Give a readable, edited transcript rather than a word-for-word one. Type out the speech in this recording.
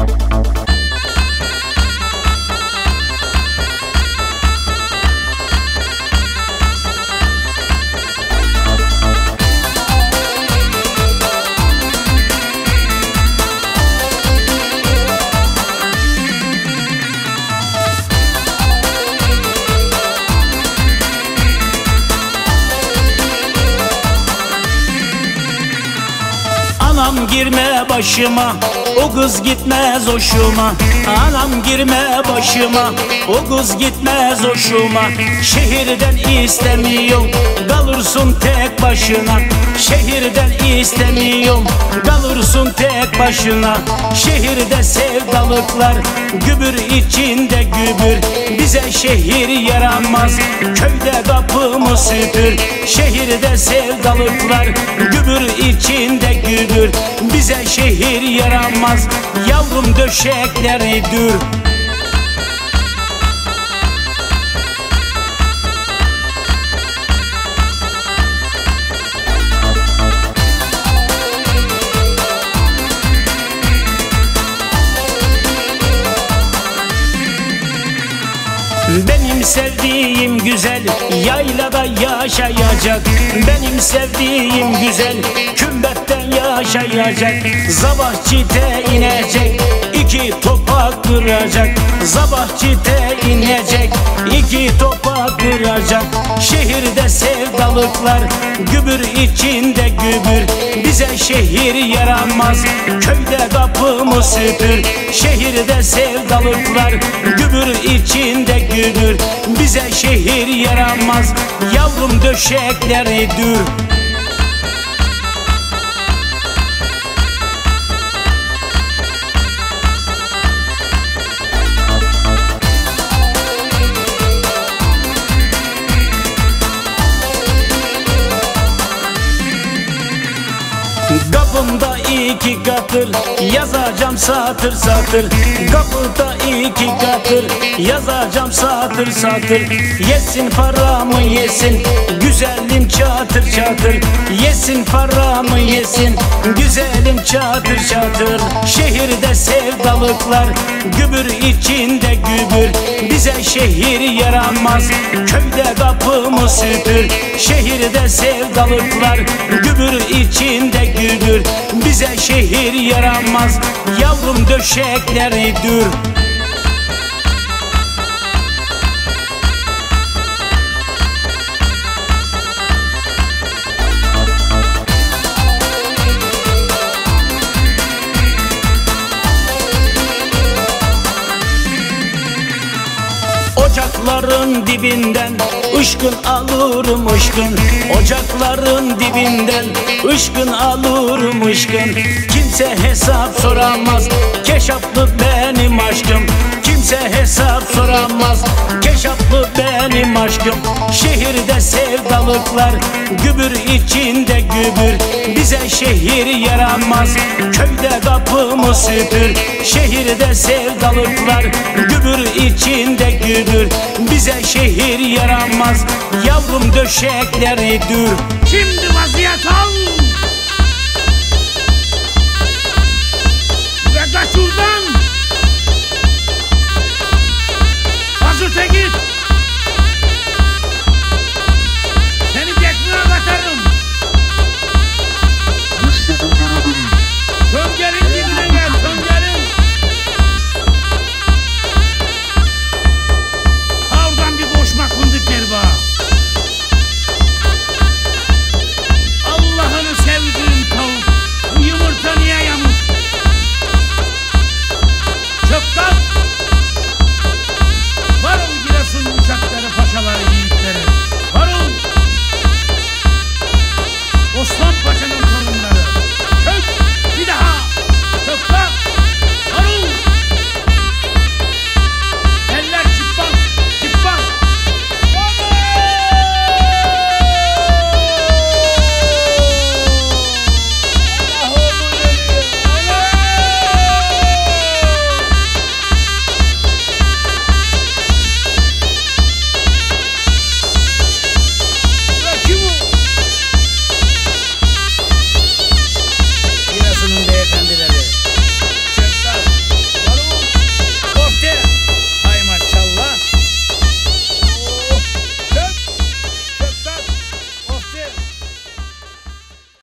Anam girme başıma, o kız gitmez hoşuma. Anam girme başıma, o kız gitmez hoşuma. Şehirden istemiyorum, kalırsın tek başına. Şehirden istemiyorum, kalırsın tek başına. Şehirde sevdalıklar, gübür içinde gübür. Bize şehir yaranmaz, köyde kapımı süpür. Şehirde sevdalıklar, gübür içinde gübür. Bize şehir yaranmaz, yavrum döşekleri dür. Benim sevdiğim güzel yaylada yaşayacak. Benim sevdiğim güzel kümbetten yaşayacak. Sabah çite inecek, iki topak kıracak. Sabah çite inecek, iki topak kıracak. Şehirde sevdalıklar, gübür içinde gübür. Bize şehir yaranmaz, köyde kapımı süpür. Şehirde sevdalıklar, gübür içinde gübür. Bize şehir yaranmaz, yavrum döşekleri dür. Kapımda iki katır yazacağım satır satır. Kapıda iki katır yazacağım satır satır. Yesin paramı yesin, güzelim çatır çatır. Yesin paramı yesin, güzelim çatır çatır. Şehirde sevdalıklar, gübür içinde gübür. Bize şehir yaranmaz, köyde kapımı süpür. Şehirde sevdalıklar, gübür içinde gübür. Bize şehir yaranmaz, yavrum döşekleri dür. Ocakların dibinden ışkın alırım ışkın. Ocakların dibinden ışkın alırım ışkın. Kimse hesap soramaz, keşaplı benim aşkım. Kimse hesap soramaz, keşaplı benim aşkım. Şehirde sevdalıklar, gübür içinde gübür. Bize şehir yaranmaz, köyde kapımı süpür. Şehirde sevdalıklar, gübür içinde gübür. Bize şehir yaranmaz, yavrum döşekleri dür. Şimdi vaziyet al.